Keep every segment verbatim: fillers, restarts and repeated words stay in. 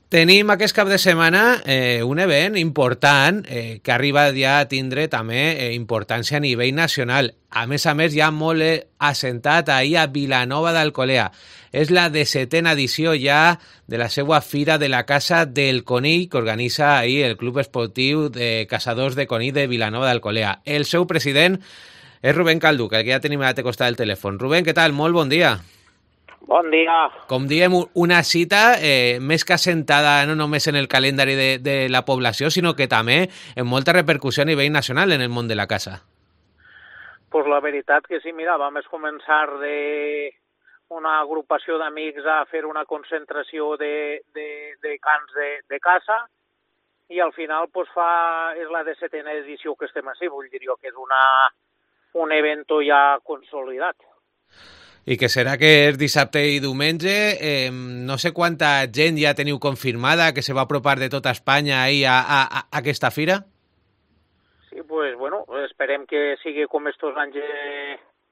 Tenim aquest cap de setmana eh, un event important eh, que arriba ja a tindre també eh, importància a nivell nacional. A més a més, ja molt eh, assentat ahir a Vilanova d'Alcolea. És la desetena edició ja de la seva Fira de la Casa del Conill que organitza ahir el Club Esportiu de Caçadors de Conill de Vilanova d'Alcolea. El seu president és Rubén Calduc, el que ja tenim a l'altre costat del telèfon. Rubén, què tal? Molt bon dia. Bon dia. Com diem, una cita eh, més que assentada no només en el calendari de, de la població, sinó que també en molta repercussió a nivell nacional en el món de la caça. Pues la veritat que sí, mira, vam començar de una agrupació d'amics a fer una concentració de, de, de cans de, de caça i al final pues, fa, és la desetena edició que estem així, vull dir jo que és una, un evento ja consolidat. I que serà que és dissabte i diumenge. Eh, no sé quanta gent ja teniu confirmada que se va apropar de tota Espanya ahir a, a, a aquesta fira? Sí, pues bueno, esperem que sigui com estos anys eh,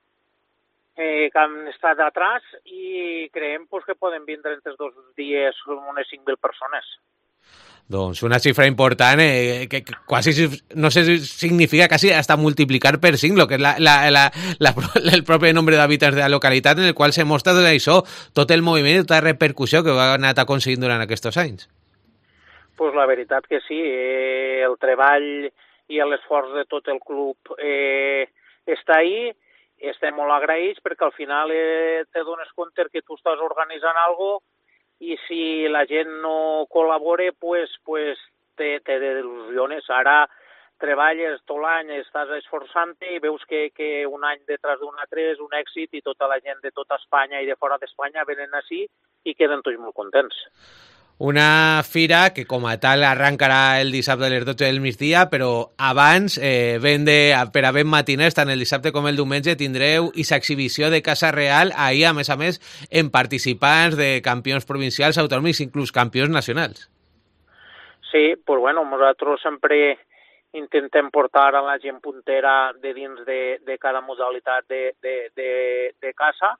eh, que han estat atrás i creiem pues, que poden vindre entre dos dies unes cinc mil persones. Doncs una xifra important eh, que quasi, no sé si significa quasi hasta multiplicar per cinc, lo que és la, la, la, la, el propi nombre d'habitants de la localitat en el qual se mostra tot això, tot el moviment i tota la repercussió que ha anat aconseguint durant aquests anys. Pues la veritat que sí, eh, el treball i l'esforç de tot el club eh, està ahí, estem molt agraïts perquè al final eh, te dones compte que tu estàs organitzant alguna cosa i si la gent no col·labora, pues, pues te, te desil·lusiones. Ara treballes tot l'any, estàs esforçant-te i veus que, que un any detrás d'un altre és un èxit i tota la gent de tota Espanya i de fora d'Espanya venen així i queden tots molt contents. Una fira que com a tal arrencarà el dissabte a les dotze del migdia, però abans, eh, ben de, per a ben matiners, tant el dissabte com el diumenge, tindreu aquesta exhibició de caça real, ahir, a més a més, en participants de campions provincials, autònoms, inclús campions nacionals. Sí, pues bueno, nosaltres sempre intentem portar a la gent puntera de dins de, de cada modalitat de, de, de, de caça,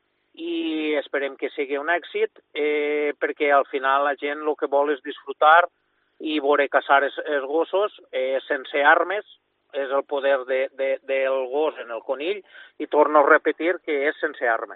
i esperem que sigui un èxit eh, perquè al final la gent el que vol és disfrutar i veure caçar els, els gossos eh, sense armes, és el poder de, de, del gos en el conill i torno a repetir que és sense armes.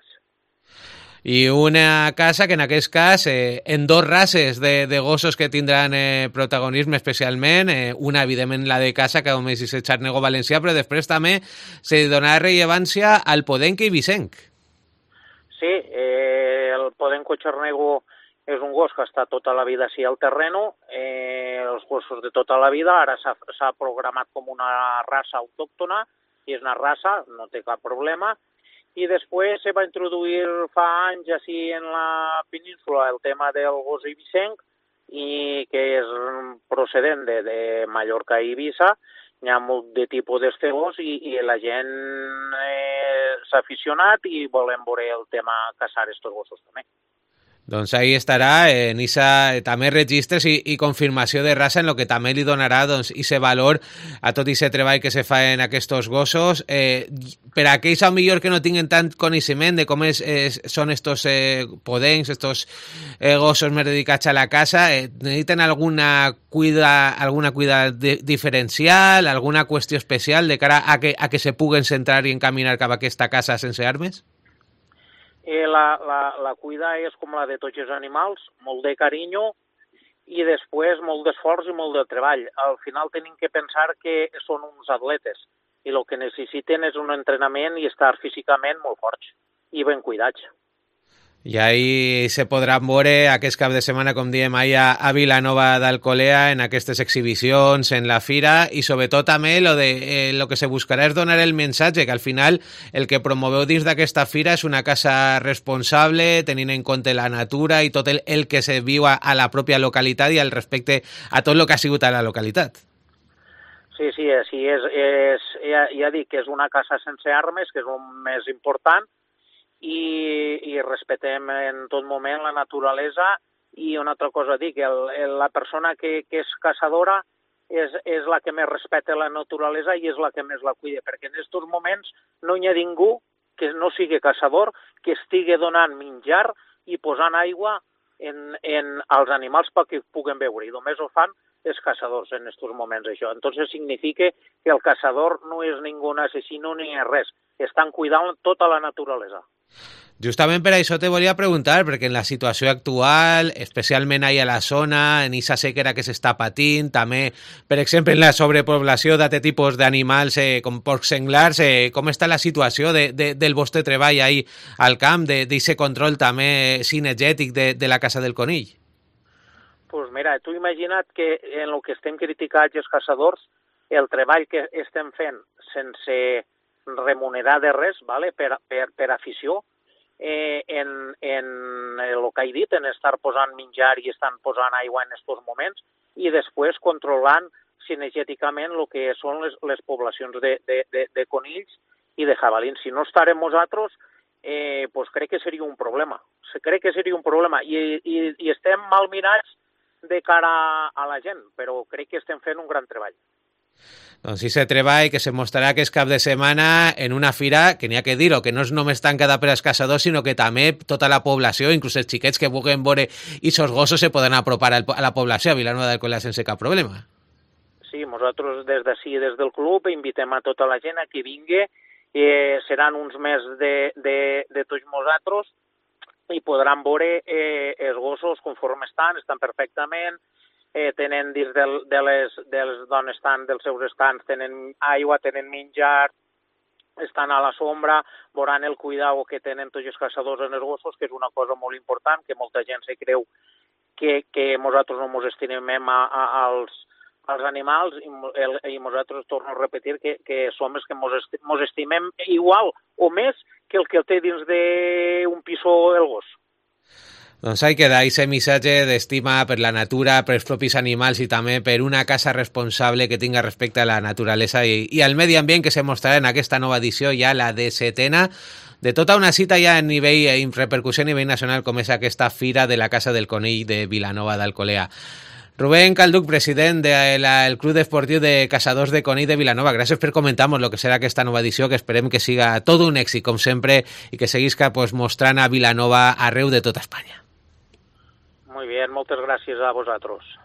I una caça que en aquest cas eh, en dos races de, de gossos que tindran eh, protagonisme especialment, eh, una evidentment la de caça que només és el xarnego valencià, però després també se donarà rellevància al podenc i vicenc. Sí, eh, el podenco xarnego és un gos que està tota la vida així al terreno, eh, els gossos de tota la vida, ara s'ha programat com una raça autòctona, i és una raça, no té cap problema, i després se va introduir fa anys així en la península el tema del gos ibicenc, i que és procedent de, de Mallorca i Eivissa. Hi ha molt de tipus d'este gos i, i la gent eh, s'ha aficionat i volem veure el tema caçar estos gossos també. Doncs ahí estarà eh, en esa, també registres i, i confirmació de raça en el que també li donarà doncs, ese valor a tot ese treball que se fa en aquests gossos. Eh, per a aquells a millor que no tinguin tant coneixement de com és, és, són estos eh, podencs, estos eh, gossos més dedicats a la caça, eh, necessiten alguna cuida, alguna cuida de, diferencial, alguna qüestió especial de cara a que, a que se puguen centrar i encaminar cap a aquesta caça sense armes? Eh, la, la, la cuida és com la de tots els animals, molt de carinyo i després molt d'esforç i molt de treball. Al final tenim que pensar que són uns atletes i el que necessiten és un entrenament i estar físicament molt forts i ben cuidats. I ahí se podran veure aquest cap de setmana, com diem, ahir a, a Vilanova d'Alcolea, en aquestes exhibicions, en la fira, i sobretot també lo, de, eh, lo que se buscarà és donar el missatge, que al final el que promoveu dins d'aquesta fira és una casa responsable, tenint en compte la natura i tot el, el que se viu a, a la pròpia localitat i al respecte a tot el que ha sigut a la localitat. Sí, sí, sí és, és, ja, ja dic que és una casa sense armes, que és el més important, I, i respetem en tot moment la naturalesa. I una altra cosa dic, el, el, la persona que, que és caçadora és, és la que més respecta la naturalesa i és la que més la cuida, perquè en aquests moments no hi ha ningú que no sigui caçador, que estigui donant menjar i posant aigua en, en els animals perquè puguen veure, i només ho fan els caçadors en aquests moments, això. Entonces significa que el caçador no és ningú assassino ni és res, estan cuidant tota la naturalesa. Justament per això te volia preguntar, perquè en la situació actual, especialment ahí a la zona, en aquesta sequera que s'està patint, també, per exemple, en la sobrepoblació d'aquest tipus d'animals eh, com porcs senglars, eh, com està la situació de, de, del vostre treball ahí al camp, d'aquest control també cinegètic de, de la Casa del Conill? Pues mira, tu imagina't que en el que estem criticats els caçadors, el treball que estem fent sense remunerar de res, vale? per, per, per afició, eh, en, en el que he dit, en estar posant menjar i estan posant aigua en aquests moments, i després controlant cinegèticament el que són les, les poblacions de, de, de, de conills i de jabalins. Si no estarem nosaltres, eh, pues crec que seria un problema. Crec que seria un problema. I, i, i estem mal mirats de cara a la gent, però crec que estem fent un gran treball. Doncs sí, se treball que se mostrarà aquest cap de setmana en una fira que n'hi ha que dir-ho, que no és només tancada per als caçadors, sinó que també tota la població, inclús els xiquets que vulguin veure aquests gossos, se poden apropar a la població a Vilanova d'Alcolea sense cap problema. Sí, nosaltres des d'ací, des del club, invitem a tota la gent a que vingui, eh, seran uns més de, de, de tots nosaltres, i podran veure eh, els gossos conforme estan, estan perfectament, eh, tenen dins del, de les, dels d'on estan, dels seus estants, tenen aigua, tenen menjar, estan a la sombra, veuran el cuidado que tenen tots els caçadors en els gossos, que és una cosa molt important, que molta gent se creu que, que nosaltres no ens estimem a, a, als, als animals, i, el, i nosaltres torno a repetir que, que som els que ens estimem igual o més que el que el té dins d'un pisó el gos. Doncs ahí queda aquest missatge d'estima per la natura, per els propis animals i també per una casa responsable que tinga respecte a la naturalesa i, i al medi ambient, que se mostrarà en aquesta nova edició, ja la de setena, de tota una cita ja a nivell, en repercussió a nivell nacional, com és aquesta fira de la Casa del Conill de Vilanova d'Alcolea. Rubén Calduch, president del de Club Esportiu de Caçadors de Conill de Vilanova, gràcies per comentar-nos el que serà aquesta nova edició, que esperem que siga tot un èxit, com sempre, i que seguisca pues, mostrant a Vilanova arreu de tota Espanya. Muy bien, moltes gràcies a vosaltres.